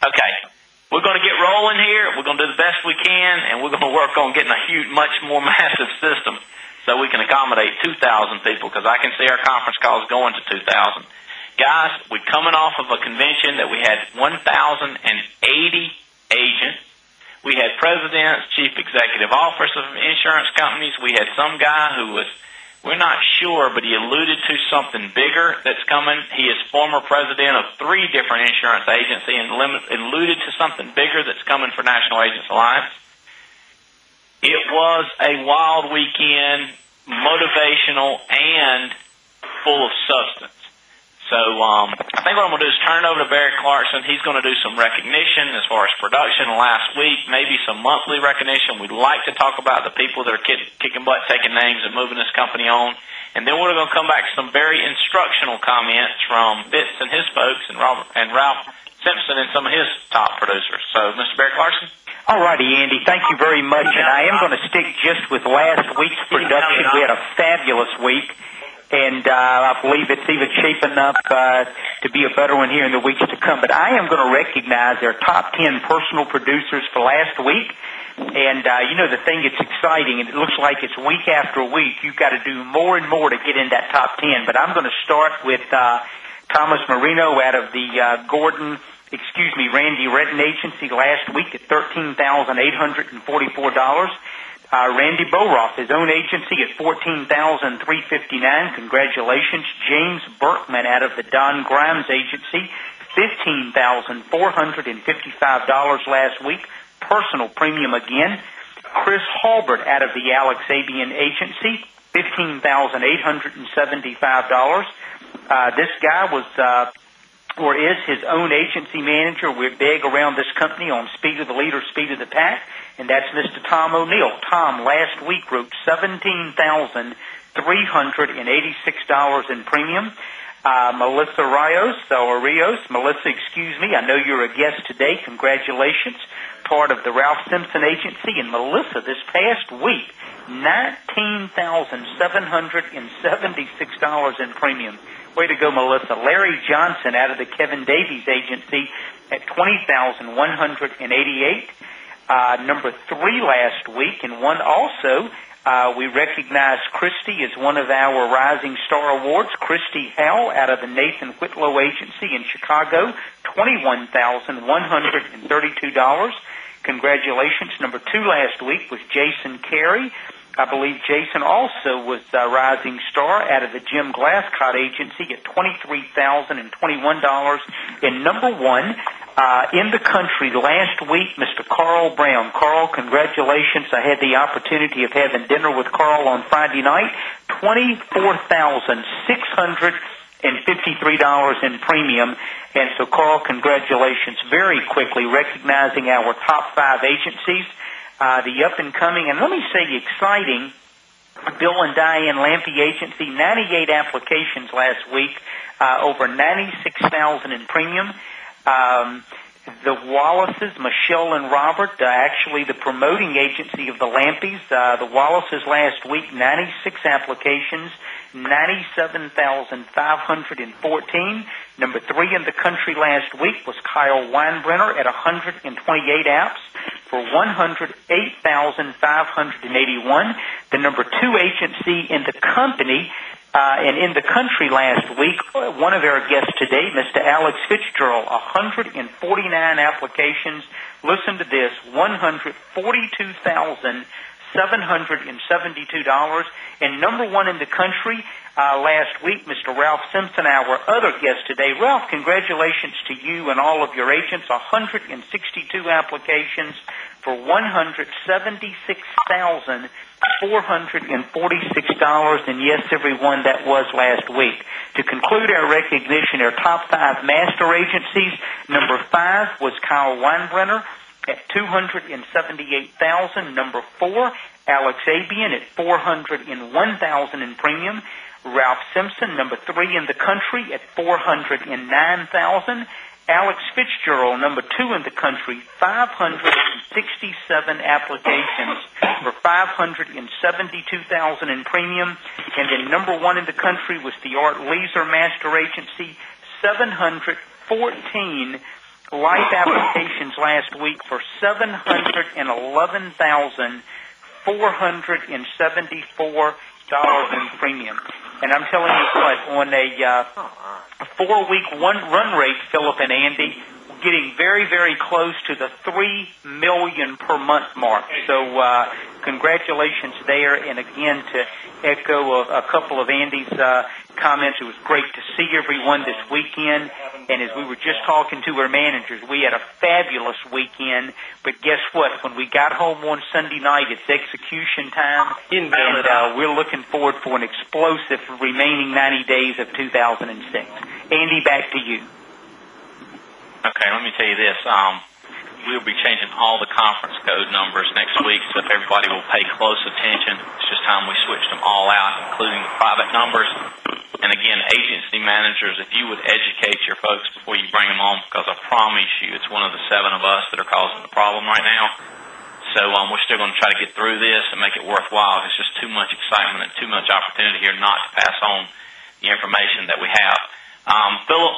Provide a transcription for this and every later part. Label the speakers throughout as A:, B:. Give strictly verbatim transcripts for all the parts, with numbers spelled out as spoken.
A: Okay, we're going to get rolling here. We're going to do the best we can, and we're going to work on getting a huge, much more massive system so we can accommodate two thousand people, because I can see our conference calls going to two thousand. Guys, we're coming off of a convention that we had one thousand eighty agents. We had presidents, chief executive officers of insurance companies. We had some guy who was, we're not sure, but he alluded to something bigger that's coming. He is former president of three different insurance agencies and alluded to something bigger that's coming for National Agents Alliance. It was a wild weekend, motivational and full of substance. So um, I think what I'm going to do is turn it over to Barry Clarkson. He's going to do some recognition as far as production last week, maybe some monthly recognition. We'd like to talk about the people that are kick, kicking butt, taking names, and moving this company on. And then we're going to come back to some very instructional comments from Fitz and his folks and, Robert, and Ralph Simpson and some of his top producers. So, Mister Barry Clarkson?
B: All righty, Andy. Thank you very much. And I am going to stick just with last week's production. We had a fabulous week. And uh, I believe it's even shaping up uh, to be a better one here in the weeks to come. But I am going to recognize their top ten personal producers for last week. And, uh, you know, the thing that's exciting, and it looks like it's week after week, you've got to do more and more to get in that top ten. But I'm going to start with uh, Thomas Marino out of the uh, Gordon, excuse me, Randy Retton Agency last week at thirteen thousand eight hundred forty-four dollars. Uh, Randy Boroff, his own agency at fourteen thousand three hundred fifty-nine dollars. Congratulations. James Berkman out of the Don Grimes Agency, fifteen thousand four hundred fifty-five dollars last week. Personal premium again. Chris Halbert out of the Alex Abian Agency, fifteen thousand eight hundred seventy-five dollars. Uh, this guy was, uh, or is his own agency manager. We're big around this company on Speed of the Leader, Speed of the Pack. And that's Mister Tom O'Neill. Tom last week wrote seventeen thousand three hundred eighty-six dollars in premium. Uh, Melissa Rios, or Rios, Melissa, excuse me, I know you're a guest today. Congratulations. Part of the Ralph Simpson Agency. And Melissa, this past week, nineteen thousand seven hundred seventy-six dollars in premium. Way to go, Melissa. Larry Johnson out of the Kevin Davies Agency at twenty thousand one hundred eighty-eight dollars. Uh, number three last week, and one also, uh, we recognized Christy as one of our Rising Star Awards. Christy Howell out of the Nathan Whitlow Agency in Chicago, twenty-one thousand one hundred thirty-two dollars. Congratulations. Number two last week was Jason Carey. I believe Jason also was a Rising Star out of the Jim Glasscott Agency at twenty-three thousand twenty-one dollars. And number one, Uh, in the country last week, Mister Carl Brown. Carl, congratulations. I had the opportunity of having dinner with Carl on Friday night. twenty-four thousand six hundred fifty-three dollars in premium. And so, Carl, congratulations. Very quickly recognizing our top five agencies, uh, the up-and-coming, and let me say exciting, Bill and Diane Lampy Agency, ninety-eight applications last week, uh, over ninety-six thousand in premium. Um, the Wallaces, Michelle and Robert, uh, actually the promoting agency of the Lampys, uh, the Wallaces last week, ninety-six applications, ninety-seven thousand five hundred fourteen. Number three in the country last week was Kyle Weinbrenner at one hundred twenty-eight apps for one hundred eight thousand five hundred eighty-one. The number two agency in the company Uh, and in the country last week, one of our guests today, Mister Alex Fitzgerald, one hundred forty-nine applications. Listen to this, one hundred forty-two thousand seven hundred seventy-two dollars. And number one in the country uh, last week, Mister Ralph Simpson, our other guest today. Ralph, congratulations to you and all of your agents. one hundred sixty-two applications for one hundred seventy-six thousand four hundred forty-six dollars, and yes, everyone, that was last week. To conclude our recognition, our top five master agencies, number five was Kyle Weinbrenner at two hundred seventy-eight thousand dollars. Number four, Alex Abian at four hundred one thousand dollars in premium. Ralph Simpson, number three in the country at four hundred nine thousand dollars. Alex Fitzgerald, number two in the country, five hundred sixty-seven applications for five hundred seventy-two thousand dollars in premium. And then number one in the country was the Art Leeser Master Agency, seven hundred fourteen life applications last week for seven hundred eleven thousand four hundred seventy-four dollars in premium. And I'm telling you what, on a uh, four-week one run rate, Philip and Andy, we're getting very, very close to the three million per month mark. So uh, congratulations there. And again, to echo a, a couple of Andy's uh, comments, it was great to see everyone this weekend. And as we were just talking to our managers, we had a fabulous weekend. But guess what? When we got home on Sunday night, it's execution time. And uh, we're looking forward for an explosive remaining ninety days of two thousand six. Andy, back to you.
A: Okay, let me tell you this. Um, we'll be changing all the conference code numbers next week, so if everybody will pay close attention, it's just time we switched them all out, including the private numbers. And again, agency managers, if you would educate your folks before you bring them on, because I promise you it's one of the seven of us that are causing the problem right now. So um, we're still going to try to get through this and make it worthwhile. It's just too much excitement and too much opportunity here not to pass on the information that we have. Um, Philip,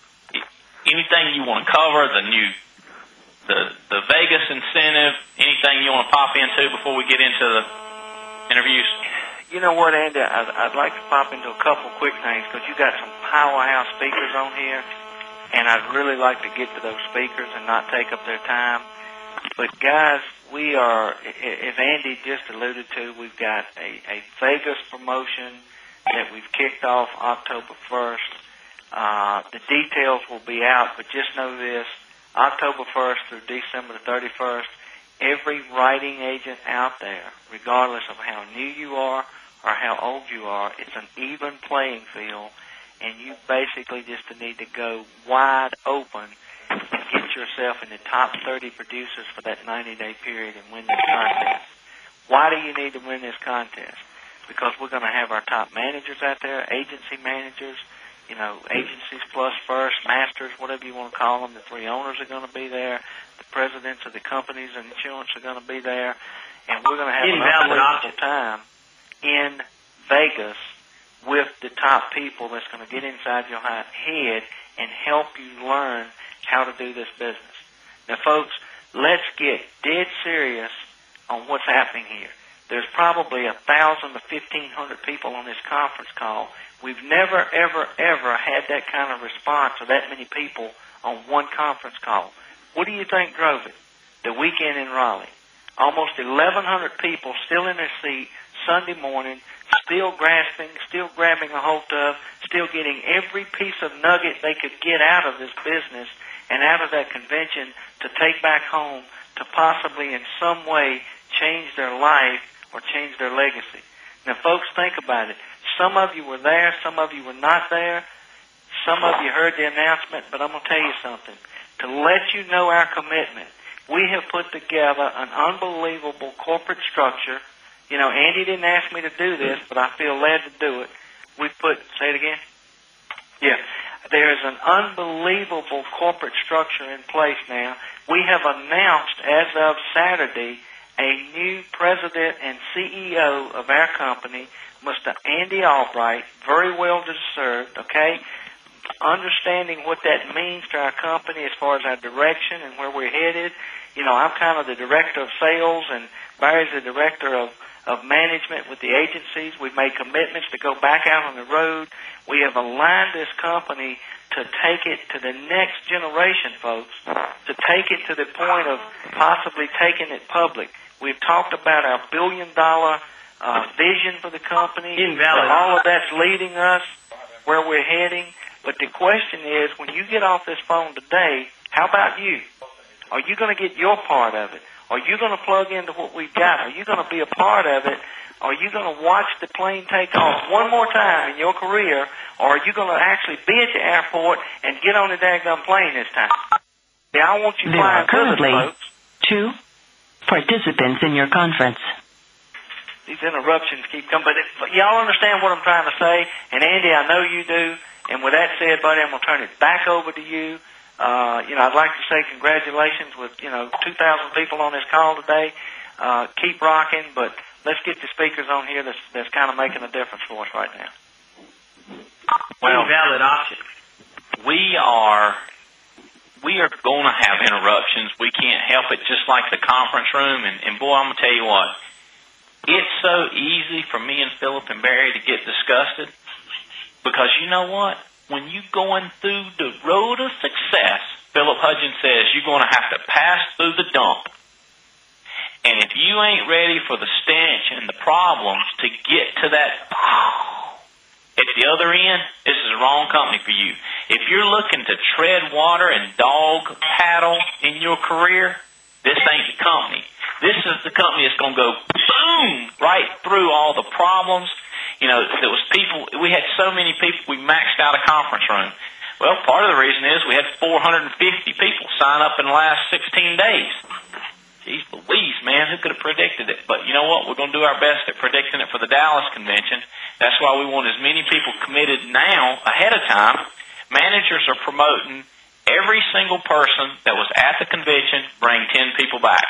A: anything you want to cover, the new, the, the Vegas incentive, anything you want to pop into before we get into the interviews?
C: You know what, Andy, I'd, I'd like to pop into a couple quick things because you got some powerhouse speakers on here, and I'd really like to get to those speakers and not take up their time. But, guys, we are, as Andy just alluded to, we've got a, a Vegas promotion that we've kicked off October first. Uh, the details will be out, but just know this, October first through December the thirty-first, every writing agent out there, regardless of how new you are or how old you are, it's an even playing field, and you basically just need to go wide open and get yourself in the top thirty producers for that ninety-day period and win this contest. Why do you need to win this contest? Because we're going to have our top managers out there, agency managers, you know, agencies plus first, masters, whatever you want to call them. The three owners are going to be there. The presidents of the companies and insurance are going to be there. And we're going to have an unbelievable time in Vegas with the top people that's going to get inside your head and help you learn how to do this business. Now, folks, let's get dead serious on what's happening here. There's probably a thousand to fifteen hundred people on this conference call. We've never, ever, ever had that kind of response or that many people on one conference call. What do you think drove it? The weekend in Raleigh. Almost eleven hundred people still in their seat Sunday morning, still grasping, still grabbing a hold of, still getting every piece of nugget they could get out of this business and out of that convention to take back home to possibly in some way change their life or change their legacy. Now, folks, think about it. Some of you were there, some of you were not there, some of you heard the announcement, but I'm going to tell you something. To let you know our commitment, we have put together an unbelievable corporate structure. You know, Andy didn't ask me to do this, but I feel led to do it. We put, say it again? Yeah. There is an unbelievable corporate structure in place now. We have announced as of Saturday a new president and C E O of our company, Mister Andy Albright, very well deserved, okay? Understanding what that means to our company as far as our direction and where we're headed. You know, I'm kind of the director of sales, and Barry's the director of, of management with the agencies. We've made commitments to go back out on the road. We have aligned this company to take it to the next generation, folks, to take it to the point of possibly taking it public. We've talked about our billion-dollar uh, vision for the company.
D: Invalid.
C: All of that's leading us where we're heading. But the question is, when you get off this phone today, how about you? Are you going to get your part of it? Are you going to plug into what we've got? Are you going to be a part of it? Are you going to watch the plane take off one more time in your career? Or are you going to actually be at the airport and get on the daggone plane this time? Yeah, I want you
E: there
C: flying
E: are currently
C: with us, folks.
E: two participants in your conference.
C: These interruptions keep coming. But if, y'all understand what I'm trying to say? And Andy, I know you do. And with that said, buddy, I'm going to turn it back over to you. Uh, you know, I'd like to say congratulations with, you know, two thousand people on this call today. Uh, keep rocking, but let's get the speakers on here that's, that's kind of making a difference for us right now.
A: Well,
D: Invalid option.
A: we are, we are going to have interruptions. We can't help it, just like the conference room. And, and boy, I'm going to tell you what, it's so easy for me and Philip and Barry to get disgusted because you know what? When you're going through the road of success, Philip Hudgens says you're going to have to pass through the dump. And if you ain't ready for the stench and the problems to get to that at the other end, this is the wrong company for you. If you're looking to tread water and dog paddle in your career, this ain't the company. This is the company that's going to go boom right through all the problems. You know, there was people, we had so many people, we maxed out a conference room. Well, part of the reason is we had four hundred fifty people sign up in the last sixteen days. Jeez Louise, man, who could have predicted it? But you know what? We're going to do our best at predicting it for the Dallas convention. That's why we want as many people committed now ahead of time. Managers are promoting every single person that was at the convention, bring ten people back.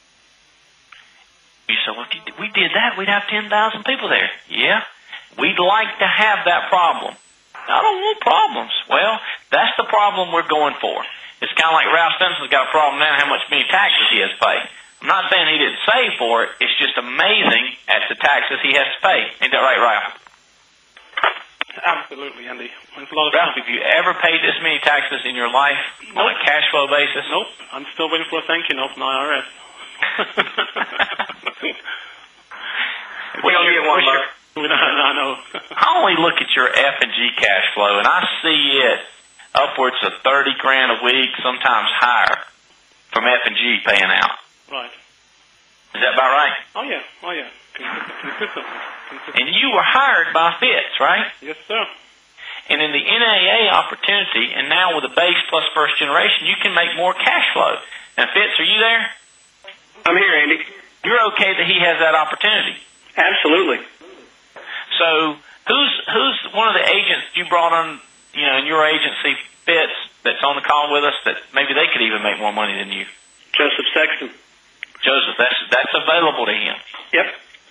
A: You say, well, if we did that, we'd have ten thousand people there. Yeah, we'd like to have that problem. I don't want problems. Well, that's the problem we're going for. It's kind of like Ralph Stinson's got a problem now how much many taxes he has to pay. I'm not saying he didn't save for it. It's just amazing at the taxes he has to pay. Ain't that right, Ralph?
D: Absolutely, Andy. It's a lot of
A: Ralph, have you ever paid this many taxes in your life nope. on a cash flow basis?
D: Nope. I'm still waiting for a thank you note from the I R S.
A: We don't get one,
D: we don't, I know.
A: I only look at your F and G cash flow, and I see it upwards of thirty grand a week, sometimes higher, from F and G paying out.
D: Right.
A: Is that about right?
D: Oh yeah, oh yeah. Consistent, consistent, consistent.
A: And you were hired by Fitz, right?
D: Yes, sir.
A: And in the N A A opportunity, and now with the base plus first generation, you can make more cash flow. Now, Fitz, are you there?
F: I'm here, Andy.
A: You're okay that he has that opportunity?
F: Absolutely.
A: So, who's who's one of the agents you brought on, you know, in your agency, Fitz, that's on the call with us, that maybe they could even make more money than you?
F: Joseph Sexton.
A: Joseph, that's that's available to him.
F: Yep.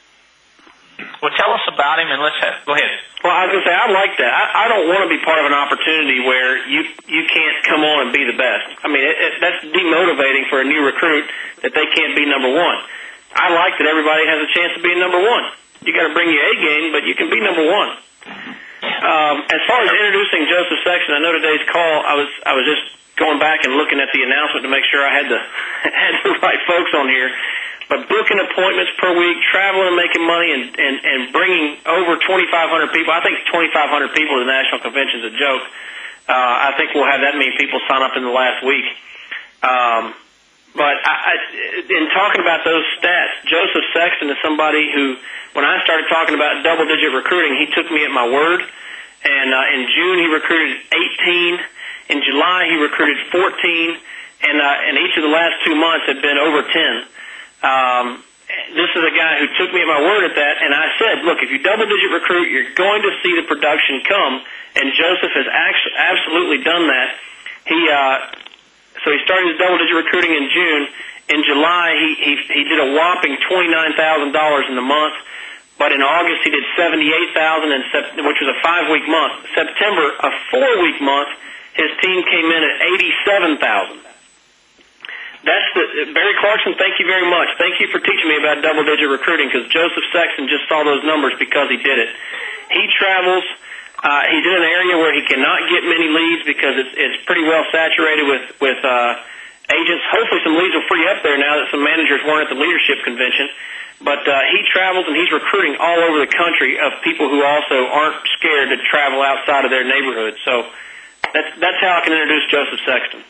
A: Well, tell us about him, and let's have, go ahead.
F: Well, I was going to say, I like that. I, I don't want to be part of an opportunity where you you can't come on and be the best. I mean, it, it, that's demotivating for a new recruit that they can't be number one. I like that everybody has a chance of being number one. You got to bring your A game, but you can be number one. Um, as far as introducing Joseph Sexton, I know today's call, I was I was just going back and looking at the announcement to make sure I had the had the right folks on here. But booking appointments per week, traveling and making money, and, and, and bringing over twenty-five hundred people. I think twenty-five hundred people at the National Convention is a joke. Uh, I think we'll have that many people sign up in the last week. Um, but I, I, in talking about those stats, Joseph Sexton is somebody who, when I started talking about double-digit recruiting, he took me at my word. And uh, in June, he recruited eighteen. In July, he recruited fourteen. And, uh, and each of the last two months have been over ten. Um, this is a guy who took me at my word at that, and I said, look, if you double-digit recruit, you're going to see the production come, and Joseph has actually absolutely done that. He, uh, so he started his double-digit recruiting in June. In July, he, he, he did a whopping twenty-nine thousand dollars in the month, but in August he did seventy-eight thousand dollars, which was a five-week month. September, a four-week month, his team came in at eighty-seven thousand dollars. That's the, Barry Clarkson, thank you very much. Thank you for teaching me about double-digit recruiting, because Joseph Sexton just saw those numbers because he did it. He travels. Uh, he's in an area where he cannot get many leads because it's, it's pretty well saturated with, with uh, agents. Hopefully some leads will free up there now that some managers weren't at the leadership convention. But uh, he travels, and he's recruiting all over the country of people who also aren't scared to travel outside of their neighborhood. So that's, that's how I can introduce Joseph Sexton.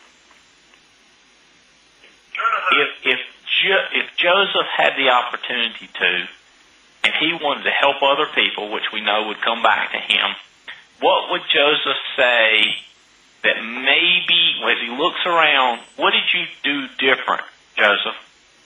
A: If if jo- if Joseph had the opportunity to, and he wanted to help other people, which we know would come back to him, what would Joseph say that maybe, as he looks around, what did you do different, Joseph?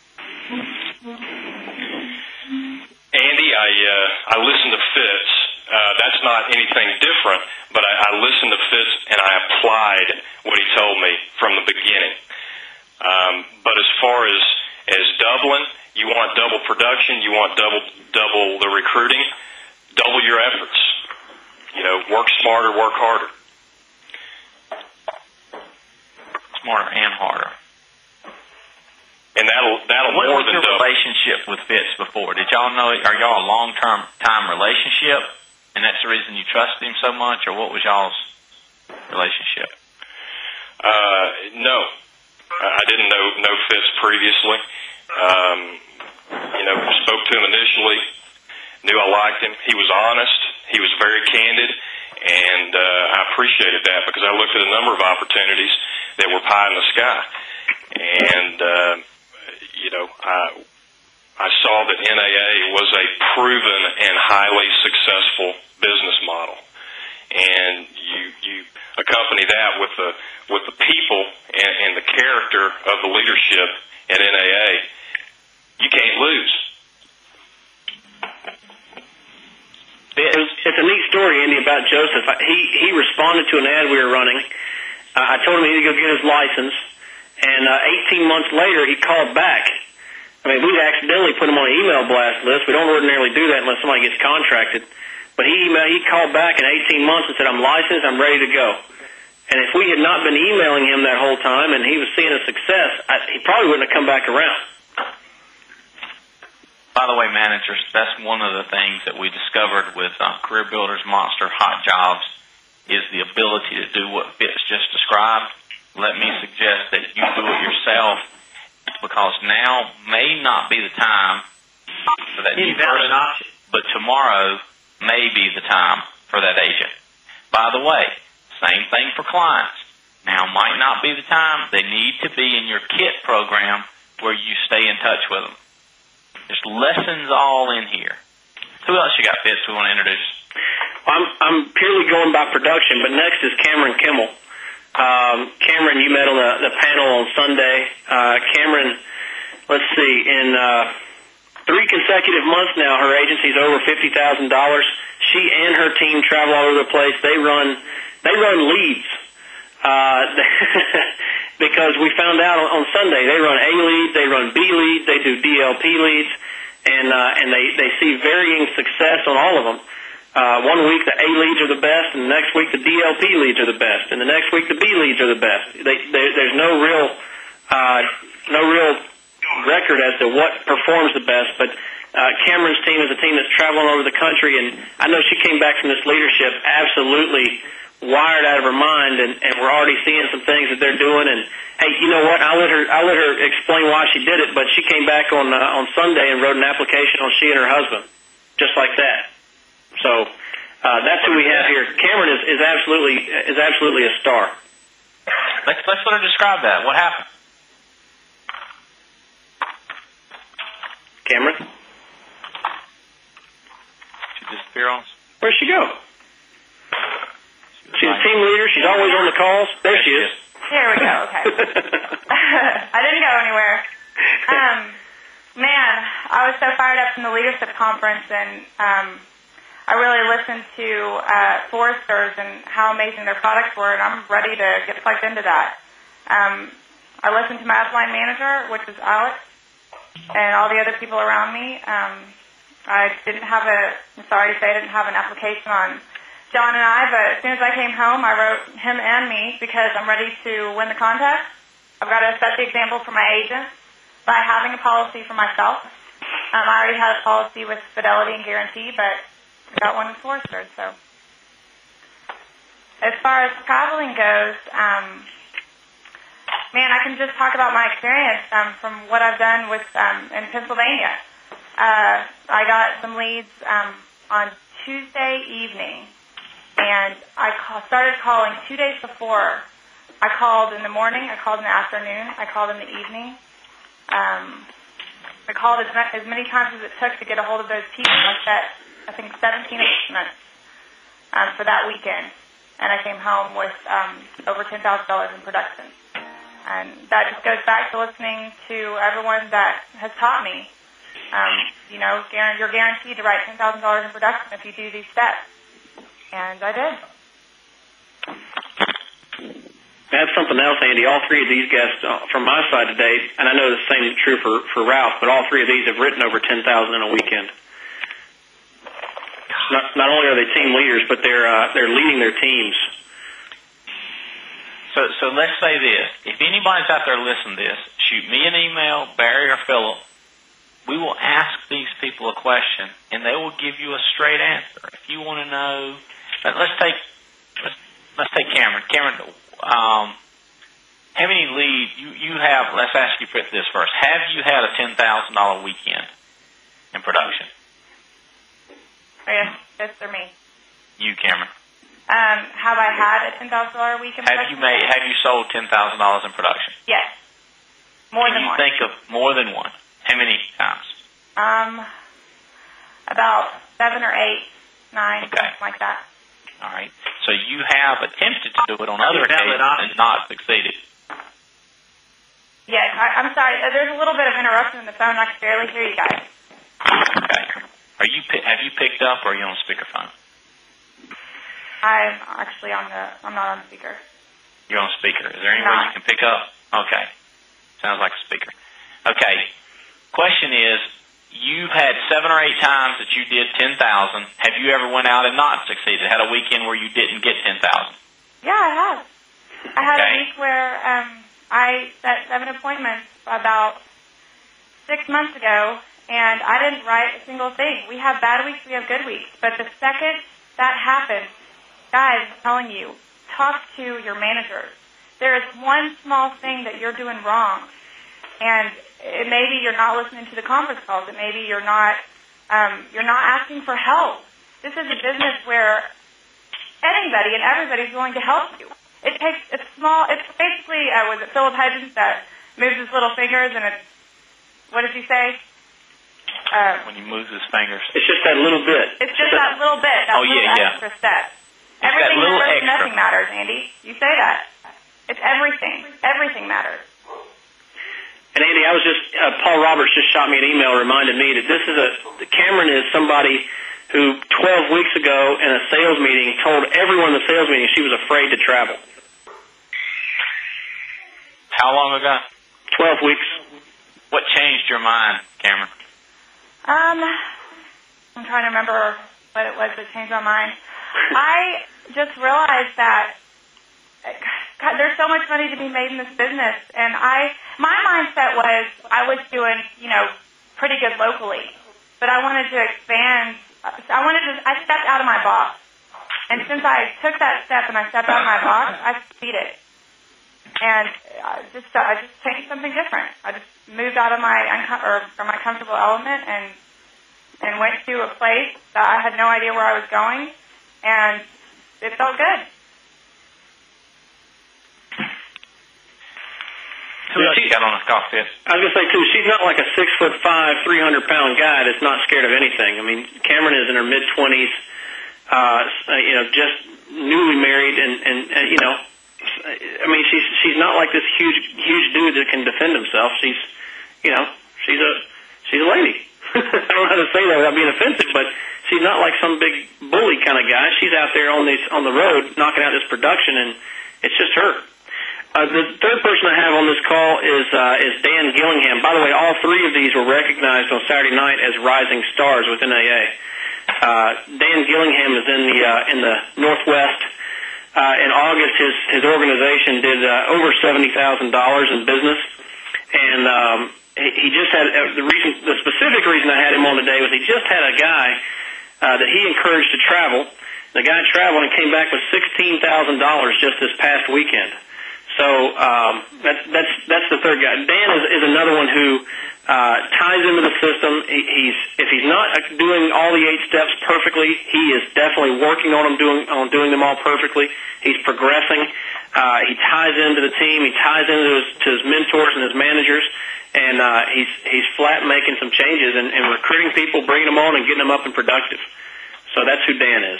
G: Andy, I uh, I listened to Fitz. Uh, that's not anything different, but I, I listened to Fitz and I applied what he told me from the beginning. Um, but as far as, as doubling, you want double production, you want double double the recruiting, double your efforts. You know, work smarter, work harder.
A: smarter and harder.
G: And that'll that'll
A: What
G: more
A: was
G: than
A: your
G: double.
A: relationship with Fitz before? Did y'all know? Are y'all a long term time relationship, and that's the reason you trusted him so much, or what was y'all's relationship?
G: Uh, no, I didn't know know Fitz previously. Um, you know, spoke to him initially, knew I liked him. He was honest. He was very candid, and uh, I appreciated that because I looked at a number of opportunities that were pie in the sky, and. Uh, You know, I, I saw that N A A was a proven and highly successful business model, and you you accompany that with the with the people and, and the character of the leadership at N A A, you can't lose.
F: It's, it's a neat story, Andy, about Joseph. He he responded to an ad we were running. Uh, I told him he needed to go get his license. And uh, eighteen months later, he called back. I mean, we'd accidentally put him on an email blast list. We don't ordinarily do that unless somebody gets contracted. But he he called back in eighteen months and said, I'm licensed, I'm ready to go. And if we had not been emailing him that whole time and he was seeing a success, I, he probably wouldn't have come back around.
A: By the way, managers, that's one of the things that we discovered with uh, Career Builders Monster Hot Jobs is the ability to do what Fitz just described. Let me suggest that you do it yourself, because now may not be the time for that new person, but tomorrow may be the time for that agent. By the way, same thing for clients. Now might not be the time. They need to be in your KIT program where you stay in touch with them. There's lessons all in here. Who else you got, Fitz, we want to introduce?
F: I'm, I'm purely going by production, but next is Cameron Kimmel. Um, Cameron, you met on the, the panel on Sunday. Uh, Cameron, let's see, in uh, three consecutive months now, her agency's over fifty thousand dollars. She and her team travel all over the place. They run, they run leads. Uh, because we found out on, on Sunday they run A leads, they run B leads, they do D L P leads, and uh, and they they see varying success on all of them. Uh, one week the A leads are the best, and the next week the D L P leads are the best, and the next week the B leads are the best. They, they, there's no real, uh, no real record as to what performs the best. But uh, Cameron's team is a team that's traveling all over the country, and I know she came back from this leadership absolutely wired out of her mind, and, and we're already seeing some things that they're doing. And hey, you know what? I'll let her, I'll let her explain why she did it. But she came back on uh, on Sunday and wrote an application on she and her husband, just like that. So uh, that's who we have here. Cameron is, is absolutely is absolutely a star.
A: Let's let's let her describe that. What happened?
F: Cameron?
A: She disappeared on us?
F: Where'd she go? She's a team leader. She's always on the calls. There she is.
H: Here we go. Okay. I didn't go anywhere. Um, man, I was so fired up from the leadership conference, and um, I really listened to uh, Foresters and how amazing their products were, and I'm ready to get plugged into that. Um, I listened to my upline manager, which is Alex, and all the other people around me. Um, I didn't have a, I'm sorry to say, I didn't have an application on John and I, but as soon as I came home, I wrote him and me because I'm ready to win the contest. I've got to set the example for my agents by having a policy for myself. Um, I already had a policy with Fidelity and Guarantee, but I got one in Foresters. So, as far as traveling goes, um, man, I can just talk about my experience um, from what I've done with um, in Pennsylvania. Uh, I got some leads um, on Tuesday evening, and I call, started calling two days before. I called in the morning, I called in the afternoon, I called in the evening. Um, I called as, as many times as it took to get a hold of those people. I set, I think, seventeen appointments um, for that weekend, and I came home with um, over ten thousand dollars in production. And that just goes back to listening to everyone that has taught me. Um, you know, you're guaranteed to write ten thousand dollars in production if you do these steps. And I did.
F: That's something else, Andy. All three of these guests uh, from my side today, and I know the same is true for, for Ralph, but all three of these have written over ten thousand dollars in a weekend. Not, not only are they team leaders, but they're uh, they're leading their teams.
A: So, so let's say this. If anybody's out there listening to this, shoot me an email, Barry or Philip. We will ask these people a question, and they will give you a straight answer. If you want to know, let's take let's, let's take Cameron. Cameron, um, how many leads you you have? Let's ask you this first. Have you had a ten thousand dollar weekend in production?
H: Yes, yes, for me.
A: You, Cameron.
H: Um, have I had a ten thousand dollar week in
A: have
H: production?
A: you made? Have you sold ten thousand dollars in production?
H: Yes, more
A: Can
H: than
A: you
H: one.
A: Think of more than one. How many times?
H: Um, about seven or eight, nine,
A: okay.
H: something like that.
A: All right. So you have attempted to do it on other occasions and not succeeded.
H: Yes, I, I'm sorry. There's a little bit of interruption in the phone. I can barely hear you guys.
A: Okay. Are you have you picked up, or are you on speakerphone?
H: I'm actually on the. I'm not on speaker.
A: You're on speaker. Is there any way you can pick up? Okay. Sounds like a speaker. Okay. Question is, you've had seven or eight times that you did ten thousand. Have you ever went out and not succeeded? Had a weekend where you didn't get ten thousand?
H: Yeah, I have. I had
A: okay.
H: a week where um, I set seven appointments about six months ago, and I didn't write a single thing. We have bad weeks, we have good weeks, but the second that happens, guys, I'm telling you, talk to your managers. There is one small thing that you're doing wrong, and it maybe you're not listening to the conference calls. It maybe you're not um, you're not asking for help. This is a business where anybody and everybody's willing to help you. It takes it's small. It's basically uh, was it Philip Hedges that moves his little fingers and it's what did you say? Uh,
A: when he moves his fingers,
F: it's just that little bit.
H: It's just that little bit. That
A: oh
H: little
A: yeah, yeah.
H: extra step.
A: It's
H: everything
A: that
H: matters.
A: extra.
H: Nothing matters, Andy. You say that. It's everything. Everything matters.
F: And Andy, I was just, uh, Paul Roberts just shot me an email, reminded me that this is a, Cameron is somebody who twelve weeks ago in a sales meeting told everyone in the sales meeting she was afraid to travel.
A: How long ago?
F: twelve weeks.
A: What changed your mind, Cameron?
H: Um, I'm trying to remember what it was that changed my mind. I just realized that God, there's so much money to be made in this business, and I, my mindset was I was doing, you know, pretty good locally, but I wanted to expand. I wanted to. I stepped out of my box, and since I took that step and I stepped out of my box, I succeeded, and I just I just changed something different. I just moved out of my or from my comfortable element and and went to a place that I had no idea where I was going, and it felt good.
A: Who else you got on the cockpit?
F: I was going to say, too, she's not like a six foot five, three hundred pound guy that's not scared of anything. I mean, Cameron is in her mid-twenties, uh, you know, just newly married, and, and, and, you know, I mean, she's she's not like this huge huge dude that can defend himself. She's, you know, she's a she's a lady. I don't know how to say that without being offensive, but she's not like some big bully kind of guy. She's out there on these on the road knocking out this production, and it's just her. Uh, the third person I have on this call is uh, is Dan Gillingham. By the way, all three of these were recognized on Saturday night as rising stars within A A. Uh, Dan Gillingham is in the uh, in the Northwest. Uh, in August, his his organization did uh, over seventy thousand dollars in business, and um, he, he just had uh, the reason. The specific reason I had him on today was he just had a guy uh, that he encouraged to travel. The guy traveled and came back with sixteen thousand dollars just this past weekend. So um, that's that's that's the third guy. Dan is, is another one who uh, ties into the system. He, he's if he's not doing all the eight steps perfectly, he is definitely working on them doing on doing them all perfectly. He's progressing. Uh, he ties into the team. He ties into his, to his mentors and his managers, and uh, he's he's flat making some changes and, and recruiting people, bringing them on, and getting them up and productive. So that's who Dan is.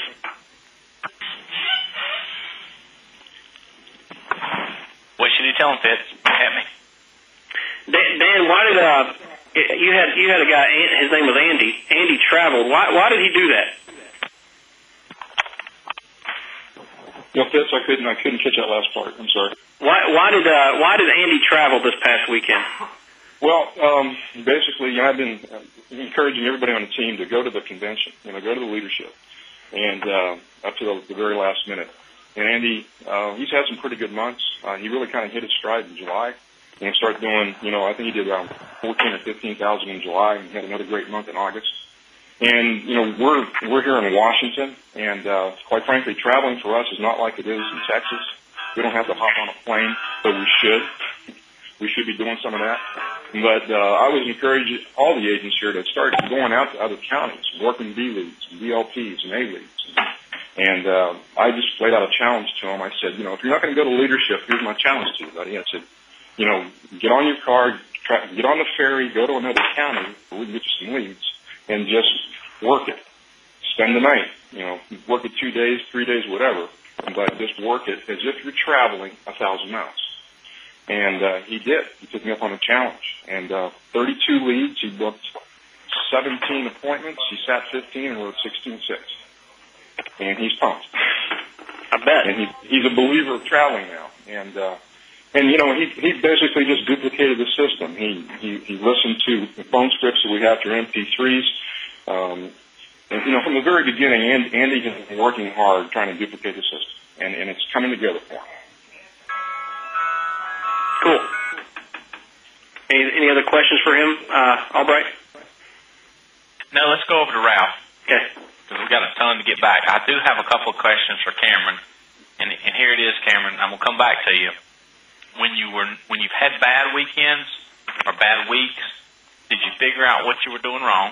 A: What should you tell him, Fitz? At me.
F: Dan, Dan, why did uh you had you had a guy? His name was Andy. Andy traveled. Why why did he do that?
I: Yeah, Fitz, I couldn't I couldn't catch that last part. I'm sorry.
F: Why why did uh why did Andy travel this past weekend?
I: Well, um, basically, you know, I've been encouraging everybody on the team to go to the convention. You know, go to the leadership, and uh, up to the, the very last minute. and Andy, uh, he's had some pretty good months. Uh, he really kind of hit his stride in July and started doing, you know, I think he did around fourteen or fifteen thousand in July, and had another great month in August. And you know, we're we're here in Washington, and uh, quite frankly, traveling for us is not like it is in Texas. We don't have to hop on a plane, but we should. We should be doing some of that. But uh, I would encourage all the agents here to start going out to other counties, working B leads, B L Ps, and A leads. And uh, I just laid out a challenge to them. I said, you know, if you're not going to go to leadership, here's my challenge to you, buddy. I said, you know, get on your car, try, get on the ferry, go to another county where we can get you some leads, and just work it. Spend the night, you know, work it two days, three days, whatever, but just work it as if you're traveling a thousand miles. And uh, he did. He took me up on a challenge. And uh, thirty-two leads, he booked seventeen appointments, he sat fifteen and wrote sixteen six. And he's pumped.
F: I bet.
I: And he, he's a believer of traveling now. And, uh, and you know, he, he basically just duplicated the system. He, he, he listened to the phone scripts that we have through M P threes. Um, and, you know, from the very beginning, Andy, Andy has been working hard trying to duplicate the system. And, and it's coming together for him.
F: Cool. Any, any other questions for him, uh, Albright?
A: No, let's go over to Ralph.
F: Okay.
A: Because we've got a ton to get back. I do have a couple of questions for Cameron. And, and here it is, Cameron. I'm going to come back to you. When, you were, when you've had bad weekends or bad weeks, did you figure out what you were doing wrong?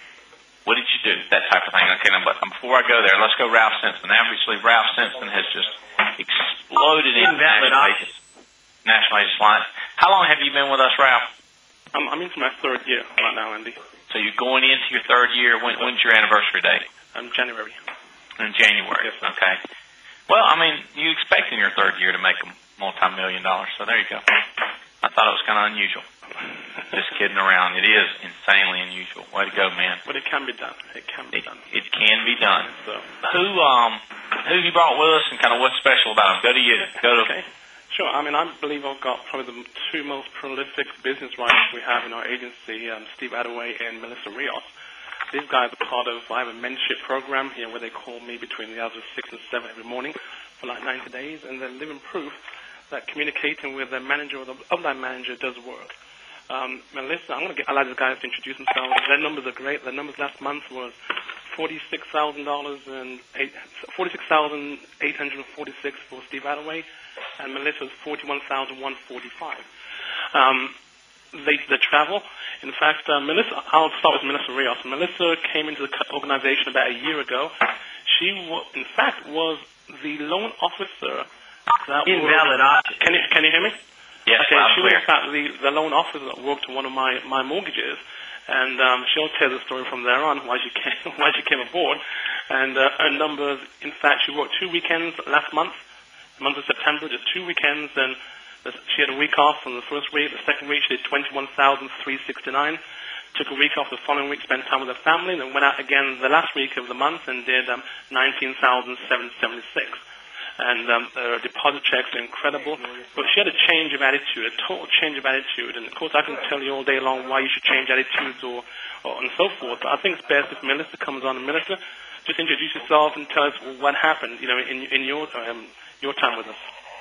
A: What did you do? That type of thing. Okay, now, but before I go there, let's go Ralph Simpson. Obviously, Ralph Simpson has just exploded in national agents, national agents lines. How long have you been with us, Ralph?
D: I'm, I'm into my third year right now, Andy.
A: So you're going into your third year. When, when's your anniversary date?
D: Um, January.
A: In January.
D: Yes.
A: Okay. Well, I mean, you expect in your third year to make a multi-million dollars, so there you go. I thought it was kind of unusual. Just kidding around. It is insanely unusual. Way to go, man.
D: But it can be done. It can be
A: it,
D: done.
A: It can be done.
D: So.
A: Who um who you brought with us and kind of what's special about them? Go to you. Go to.
D: Okay. Sure. I mean, I believe I've got probably the two most prolific business writers we have in our agency, um, Steve Attaway and Melissa Rios. These guys are part of, I have a mentorship program here where they call me between the hours of six and seven every morning for like ninety days, and they're living proof that communicating with their manager or the upline manager does work. Um, Melissa, I'm going to get allow these guys to introduce themselves. Their numbers are great. Their numbers last month was forty-six thousand dollars and forty-six thousand eight hundred forty-six for Steve Attaway, and Melissa's forty-one thousand one hundred forty-five. Um, they, they travel. In fact, uh, Melissa, I'll start with Melissa Rios. Melissa came into the organization about a year ago. She, w- in fact, was the loan officer. That
A: Invalid option.
D: Can you can you hear me?
A: Yes,
D: okay,
A: loud
D: she
A: and clear.
D: was in fact the, the loan officer that worked on one of my, my mortgages, and um, she'll tell the story from there on why she came why she came aboard. And uh, her numbers, in fact, she worked two weekends last month, the month of September, just two weekends, and she had a week off on the first week. The second week, she did twenty-one thousand three hundred sixty-nine. Took a week off the following week, spent time with her family, and then went out again the last week of the month and did um, nineteen thousand seven hundred seventy-six. And um, her deposit checks are incredible. But she had a change of attitude, a total change of attitude. And, of course, I can tell you all day long why you should change attitudes or, or and so forth. But I think it's best if Melissa comes on. And Melissa, just introduce yourself and tell us what happened, you know, in, in your um, your time with us.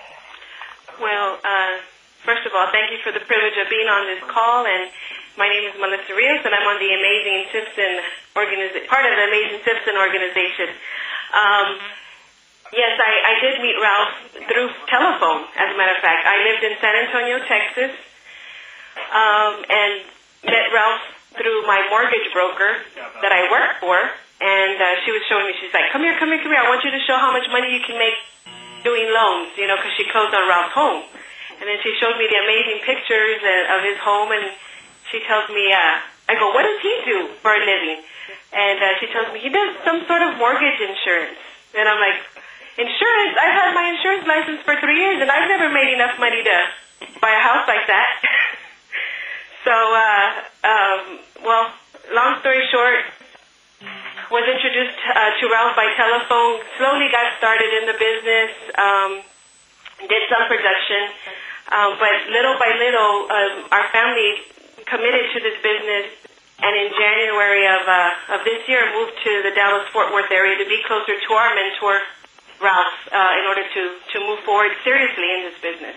J: Well, uh, first of all, thank you for the privilege of being on this call. And my name is Melissa Rios, and I'm on the Amazing Simpson organiza- part of the Amazing Simpson organization. Um, Yes, I, I did meet Ralph through telephone, as a matter of fact. I lived in San Antonio, Texas, um, and met Ralph through my mortgage broker that I work for, and uh, she was showing me, she's like, come here, come here, come here, I want you to show how much money you can make doing loans, you know, because she closed on Ralph's home. And then she showed me the amazing pictures of his home, and she tells me, uh, I go, what does he do for a living? And uh, she tells me, he does some sort of mortgage insurance. And I'm like, insurance? I've had my insurance license for three years, and I've never made enough money to buy a house like that. so, uh, um, well, long story short, was introduced uh, to Ralph by telephone, slowly got started in the business, um, did some production, um, but little by little, um, our family committed to this business, and in January of, uh, of this year moved to the Dallas-Fort Worth area to be closer to our mentor, Ralph, uh, in order to, to move forward seriously in this business.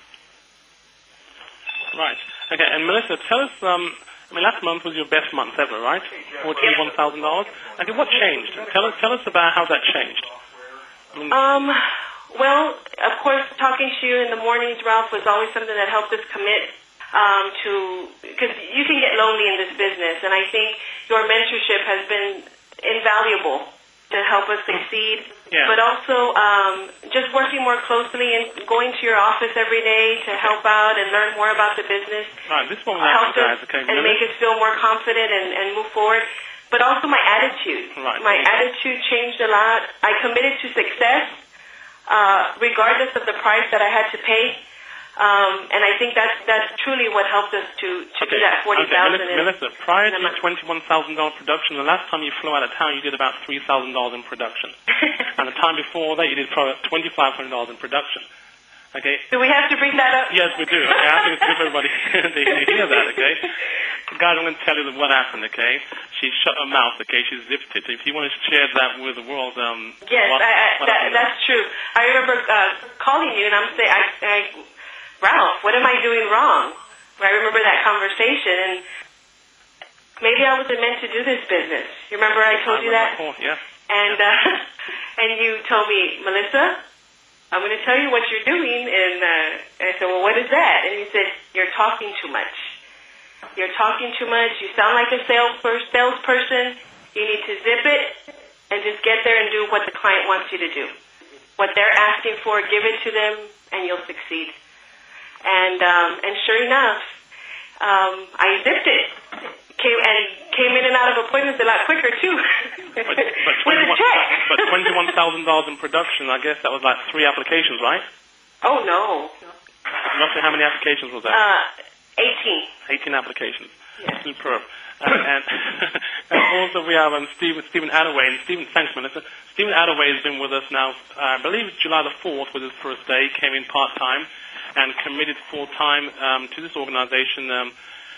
D: Right. Okay, and Melissa, tell us, um, I mean, last month was your best month ever, right? forty-one thousand dollars. Okay, what changed? Tell us, tell us about how that changed. I mean,
J: um, well, of course, talking to you in the mornings, Ralph, was always something that helped us commit um, to, because you can get lonely in this business, and I think your mentorship has been invaluable to help us succeed.
D: Yeah.
J: But also um, just working more closely and going to your office every day to help out and learn more about the business.
D: Right, this one
J: helped
D: guys,
J: us
D: okay,
J: and make us feel more confident and, and move forward. But also my attitude.
D: Right.
J: My attitude changed a lot. I committed to success, uh, regardless of the price that I had to pay. Um, and I think that's that's truly what helped us to, to
D: okay.
J: do that forty thousand.
D: Okay. Melissa, Melissa, prior to twenty-one thousand dollar production, the last time you flew out of town, you did about three thousand dollars in production, and the time before that, you did probably twenty-five hundred dollars in production. Okay.
J: Do we have to bring that up?
D: Yes, we do. Okay, I think it's good for everybody to hear that. Okay. Guys, I'm going to tell you what happened. Okay. She shut her mouth. Okay. She zipped it. If you want to share that with the world, um.
J: Yes,
D: what,
J: I, I,
D: what
J: that, that's true. I remember uh, calling you, and I'm saying, I. I Ralph, what am I doing wrong? I remember that conversation, and maybe I wasn't meant to do this business. You remember I told you that?
D: Yeah.
J: And uh, and you told me, Melissa, I'm going to tell you what you're doing. And uh, I said, well, what is that? And you said, you're talking too much. You're talking too much. You sound like a sales salesperson. You need to zip it and just get there and do what the client wants you to do. What they're asking for, give it to them, and you'll succeed. And um, and sure enough, um, I zipped it, came and came in and out of appointments a lot quicker too.
D: but, but
J: with a check.
D: But twenty-one thousand dollars in production, I guess that was like three applications, right?
J: Oh no.
D: Roughly how many applications was that?
J: Uh, eighteen.
D: Eighteen applications.
J: Yes.
D: Superb. Uh, and, and also we have um, Stephen Stephen Attaway. And Stephen, thanks, Melissa. Stephen Attaway has been with us now. Uh, I believe July the fourth was his first day. Came in part time and committed full-time um, to this organization. Um,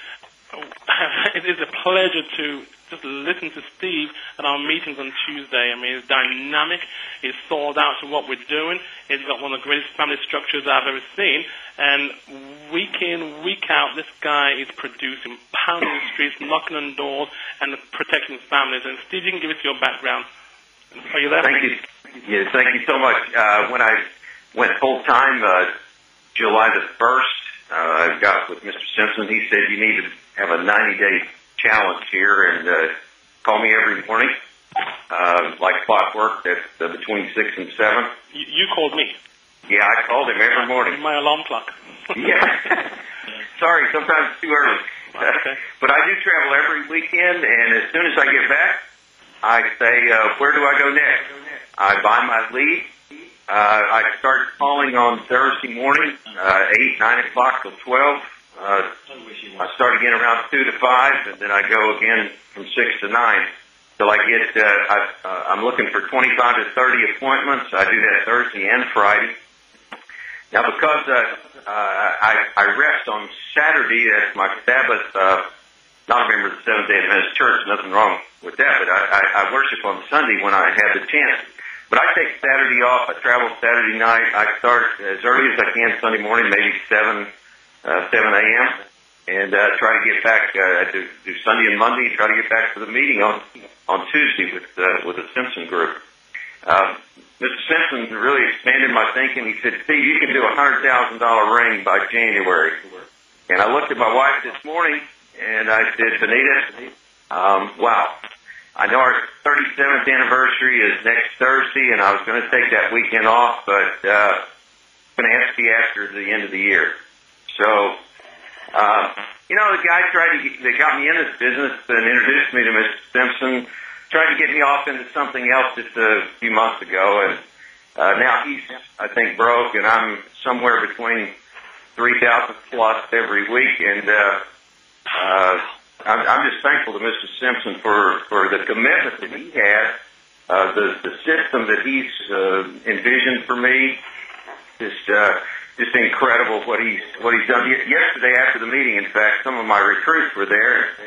D: it is a pleasure to just listen to Steve at our meetings on Tuesday. I mean, it's dynamic. He's sold out to what we're doing. He's got one of the greatest family structures I've ever seen. And week in, week out, this guy is producing, pounding the streets, knocking on doors, and protecting families. And Steve, you can give us your background. Are you there?
K: Thank you. Yes, thank you so much. Uh, when I went full-time, uh, July the first, uh, I got with Mister Simpson. He said you need to have a ninety-day challenge here and uh, call me every morning, uh, like clockwork, at uh, between six and seven.
D: You, you called me.
K: Yeah, I called him every morning.
D: My alarm clock.
K: Yeah. Sorry, sometimes it's too early.
D: Okay.
K: Uh, but I do travel every weekend, and as soon as I get back, I say, uh, where do I go next? I buy my lead. Uh, I start calling on Thursday morning, uh, eight, nine o'clock till twelve. Uh, I start again around two to five, and then I go again from six to nine. Till I get, uh, I, uh, I'm looking for twenty-five to thirty appointments. I do that Thursday and Friday. Now, because uh, uh, I, I rest on Saturday, that's my Sabbath, uh, not a member of the Seventh-day Adventist Church, nothing wrong with that, but I, I, I worship on Sunday when I have the chance. But I take Saturday off. I travel Saturday night. I start as early as I can Sunday morning, maybe seven, uh, seven a.m., and uh, try to get back. Uh, I do, do Sunday and Monday. Try to get back to the meeting on on Tuesday with uh, with the Simpson group. Uh, Mister Simpson really expanded my thinking. He said, "Steve, you can do a hundred thousand dollar ring by January." And I looked at my wife this morning, and I said, "Benita, um, wow." I know our thirty-seventh anniversary is next Thursday, and I was going to take that weekend off, but uh, I'm going to have to be after the end of the year. So, uh, you know, the guy tried to get, that got me in this business and introduced me to Mister Simpson, tried to get me off into something else just a few months ago, and uh, now he's, I think, broke, and I'm somewhere between three thousand plus every week, and uh, uh, I'm, I'm just thankful to Mister Simpson for, for the commitment that he had, uh, the, the system that he's uh, envisioned for me. Just, uh, just incredible what he's what he's done. Yesterday after the meeting, in fact, some of my recruits were there,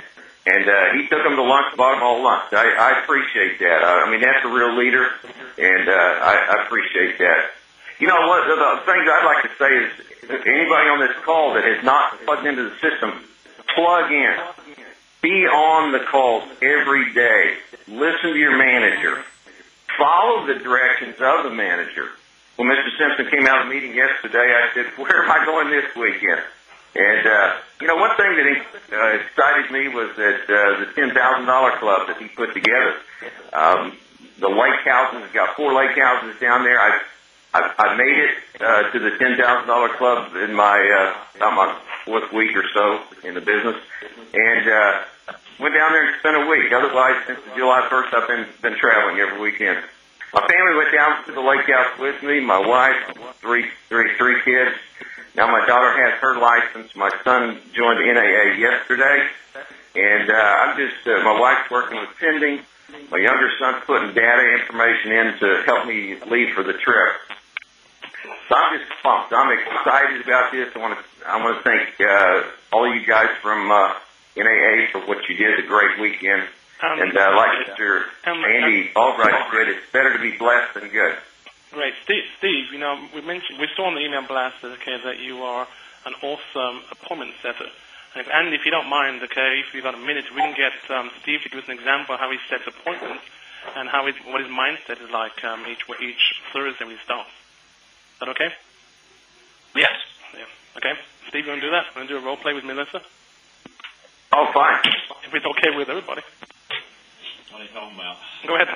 K: And uh, he took them to lunch, bought them all lunch. I, I appreciate that. I, I mean, that's a real leader, and uh, I, I appreciate that. You know, one of the things I'd like to say is anybody on this call that has not plugged into the system, plug in. Be on the calls every day. Listen to your manager. Follow the directions of the manager. When Mister Simpson came out of the meeting yesterday, I said, where am I going this weekend? And, uh, you know, one thing that uh, excited me was that uh, the ten thousand dollars club that he put together. Um, the lake houses, got four lake houses down there. I I, I made it uh, to the ten thousand dollars club in my, uh, about my fourth week or so in the business. And uh, went down there and spent a week. Otherwise, since July first, I've been, been traveling every weekend. My family went down to the lake house with me, my wife, three, three, three kids. Now my daughter has her license. My son joined N A A yesterday, and uh, I'm just uh, my wife's working with pending. My younger son's putting data information in to help me leave for the trip. So I'm just pumped. I'm excited about this. I want to I want to thank uh, all of you guys from uh, N A A for what you did. A great weekend, um, and uh, like Mister Um, Andy Albright said, it's better to be blessed than good.
D: Great. Steve, Steve, you know, we mentioned, we saw on the email blast, okay, that you are an awesome appointment setter. And, and if you don't mind, okay, if you've got a minute, we can get um, Steve to give us an example of how he sets appointments and how it, what his mindset is like um, each each Thursday when he starts. Is that okay?
A: Yes.
D: Yeah. Okay. Steve, you want to do that? Want to do a role play with Melissa?
K: Oh, fine.
D: If it's okay with everybody.
L: What are you talking about?
D: Go ahead.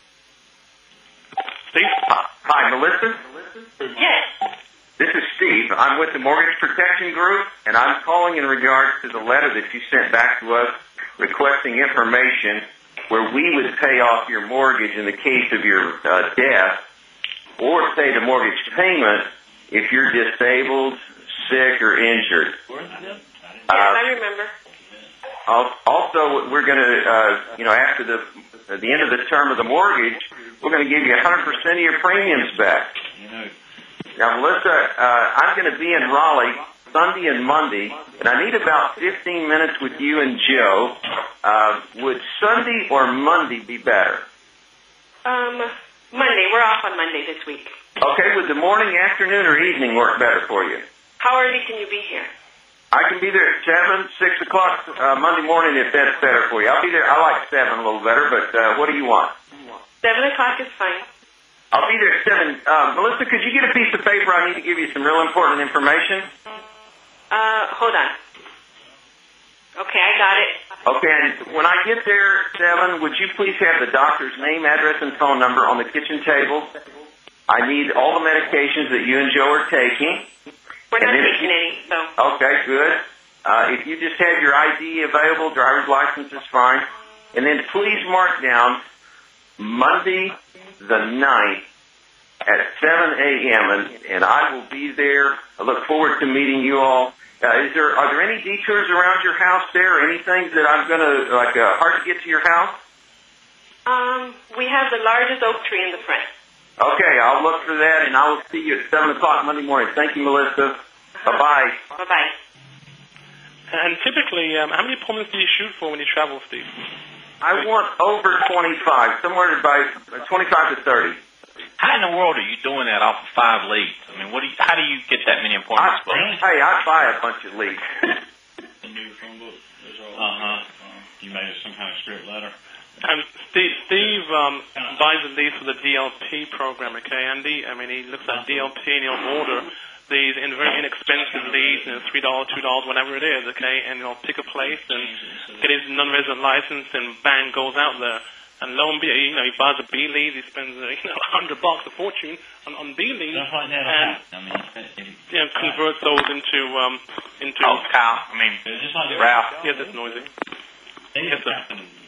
D: Steve?
K: Uh, hi, Melissa?
J: Yes.
K: This is Steve. I'm with the Mortgage Protection Group, and I'm calling in regards to the letter that you sent back to us requesting information where we would pay off your mortgage in the case of your uh, death or pay the mortgage payment if you're disabled, sick, or injured.
J: Yes,
K: Uh,
J: I remember.
K: Also, we're going to, uh, you know, after the at the end of the term of the mortgage, we're going to give you one hundred percent of your premiums back. Now, Melissa, uh, I'm going to be in Raleigh Sunday and Monday, and I need about fifteen minutes with you and Joe. Uh, would Sunday or Monday be better?
J: Um, Monday. We're off on Monday this week.
K: Okay, would the morning, afternoon, or evening work better for you?
J: How early can you be here?
K: I can be there at seven, six o'clock uh, Monday morning if that's better for you. I'll be there. I like seven a little better, but uh, what do you want?
J: Seven o'clock is fine.
K: I'll be there at seven. Uh, Melissa, could you get a piece of paper? I need to give you some real important information.
J: Uh, hold on. Okay, I got it.
K: Okay, and when I get there at seven, would you please have the doctor's name, address, and phone number on the kitchen table? I need all the medications that you and Joe are taking.
J: We're not
K: And then-
J: taking any, so.
K: Okay, good. Uh, if you just have your I D available, driver's license is fine. And then please mark down Monday the ninth at seven a.m. And, and I will be there. I look forward to meeting you all. Uh, is there are there any detours around your house there, or anything that I'm going to, like, uh, hard to get to your house?
J: Um, we have the largest oak tree in the front.
K: Okay, I'll look for that, and I will see you at seven o'clock Monday morning. Thank you, Melissa. Bye-bye.
J: Bye-bye.
D: And typically, um, how many appointments do you shoot for when you travel, Steve?
K: I want over twenty-five, somewhere by twenty-five to thirty.
A: How in the world are you doing that off of five leads? I mean, what do you, how do you get that many appointments?
K: I, hey, I buy a bunch of leads.
L: The new phone book. Uh-huh. You made some kind of script letter.
D: Um, Steve, Steve um, buys the leads for the D L P program, okay, Andy? I mean, he looks at D L P and he'll order these in very inexpensive leads, you know, three dollars, two dollars, whatever it is, okay, and he'll pick a place and get his non-resident license and bang, goes out there. And lo and behold, you know, he buys a B lead, he spends, uh, you know, a hundred bucks, a fortune on, on B leads,
L: Stuff like that.
D: and
L: I mean,
D: you know, converts those into, um, into...
A: Oh, Kyle, I mean,
L: just like
A: Ralph.
D: Yeah, that's noisy.
L: Yes,
D: sir.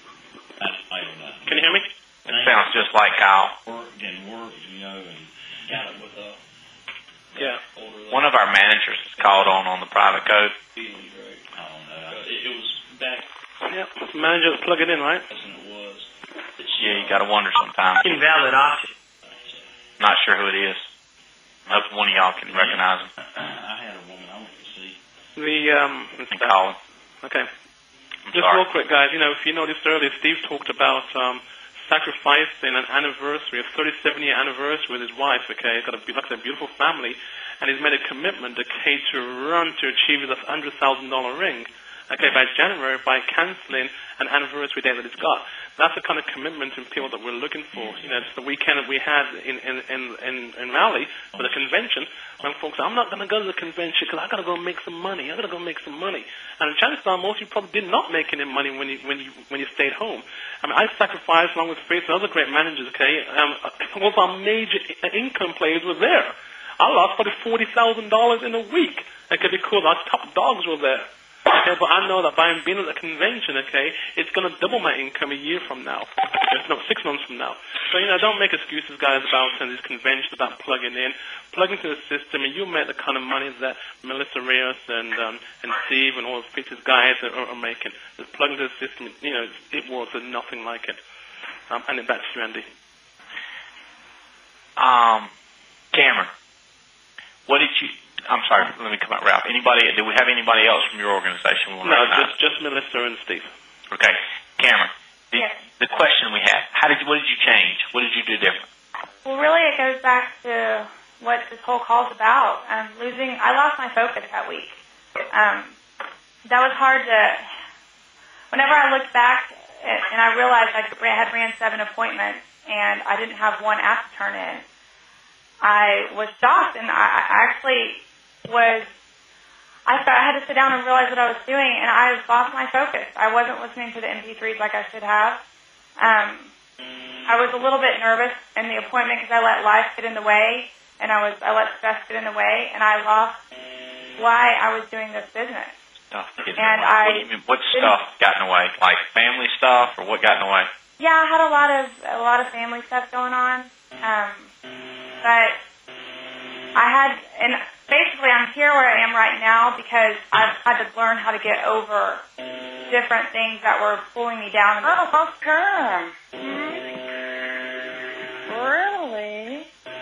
D: Can you hear me?
A: It sounds just like Kyle.
L: Work and work, you know, and got it with a...
D: Yeah.
A: One of our managers is called on on the private code.
L: I don't know. It, it was back...
D: Yeah, manager, plug it in, right?
L: It was.
A: Yeah, you got to wonder sometimes.
B: Invalid option.
A: Not sure who it is. I hope one of y'all can recognize him.
L: I had a woman I went to see.
D: The, um...
A: And call him.
D: Okay.
A: I'm
D: Just
A: sorry.
D: real quick, guys. You know, if you noticed earlier, Steve talked about um, sacrificing an anniversary, a thirty-seven year anniversary with his wife. Okay, he's got a, like I said, beautiful family, and he's made a commitment, okay, to run to achieve his one hundred thousand dollar ring. Okay, by January, by canceling an anniversary date that it's got. That's the kind of commitment in people that we're looking for. You know, it's the weekend that we had in in in in, in Raleigh for the convention. When folks say, I'm not going to go to the convention because I got to go make some money. I got to go make some money. And chances are, most of you probably did not make any money when you when you when you stayed home. I mean, I sacrificed along with Faith and other great managers. Okay, um, all of our major income players were there. I lost probably forty thousand dollars in a week. Okay, because our top dogs were there. Okay, but I know that by being at the convention, okay, it's going to double my income a year from now. No, six months from now. So, you know, don't make excuses, guys, about uh, these conventions, about plugging in. Plug into the system, and you'll make the kind of money that Melissa Rios and um, and Steve and all of Peter's guys are, are making. Just plug into the system, you know, it works. There's nothing like it. Um, and back to you, Andy.
A: Um, Cameron, what did you... I'm sorry, let me come out, Ralph. Anybody, do we have anybody else from your organization?
D: No, just, just Melissa and Steve.
A: Okay. Cameron, the,
H: Yes.
A: the question we had, how did you, what did you change? What did you do different?
H: Well, really, it goes back to what this whole call's about. Um, losing, I lost my focus that week. Um, that was hard to. Whenever I looked back and, and I realized I had ran seven appointments and I didn't have one app to turn in, I was shocked, and I, I actually was. I thought I had to sit down and realize what I was doing, and I lost my focus. I wasn't listening to the M P threes like I should have. Um, I was a little bit nervous in the appointment because I let life get in the way, and I was I let stress get in the way, and I lost why I was doing this business.
A: Stuff getting
H: And
A: in the way.
H: I
A: What do you mean? What stuff got in the way? Like family stuff, or what got in the way?
H: Yeah, I had a lot of a lot of family stuff going on, um, but I had, and basically I'm here where I am right now because I've had to learn how to get over different things that were pulling me down.
M: Oh, how come? Really?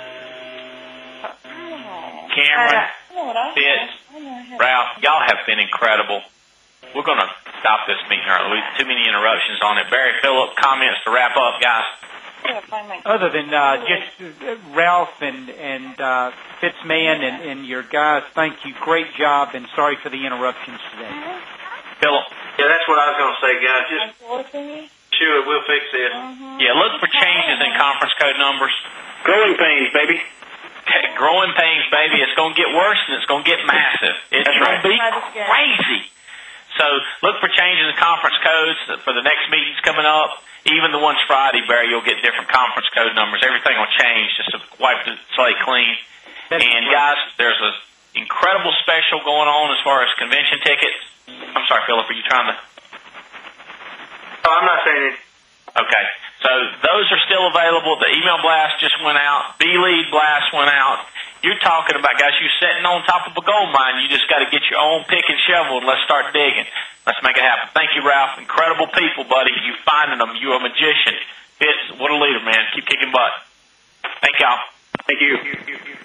A: Cameron,
H: Uh,
A: Fitz, Ralph, y'all have been incredible. We're going to stop this meeting early. Too many interruptions on it. Barry, Phillip, comments to wrap up, guys.
B: Other than uh, just uh, Ralph and and uh, Fitzman and, and your guys, thank you. Great job, and sorry for the interruptions today.
A: Phillip.
F: Yeah, that's what I was going to say, guys. Just sure, we'll fix this.
A: Yeah, look for changes in conference code numbers.
F: Growing pains, baby.
A: Growing pains, baby. It's going to get worse, and it's going to get massive. It's
F: That's
A: going
F: right.
A: to be crazy. So look for changes in conference codes for the next meetings coming up. Even the ones Friday, Barry, you'll get different conference code numbers. Everything will change just to wipe the slate clean. And, guys, there's an incredible special going on as far as convention tickets. I'm sorry, Phillip, are you trying to...
F: Oh, I'm not saying it.
A: Okay. So those are still available. The email blast just went out. B-Lead blast went out. You're talking about, guys, you're sitting on top of a gold mine. You just got to get your own pick and shovel and let's start digging. Let's make it happen. Thank you, Ralph. Incredible people, buddy. You finding them. You're a magician. Fitz, what a leader, man. Keep kicking butt. Thank y'all.
F: Thank you.